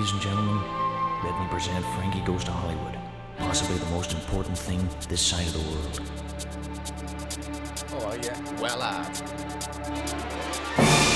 ladies and gentlemen, let me present Frankie Goes to Hollywood. Possibly the most important thing this side of the world. Oh, yeah. Well,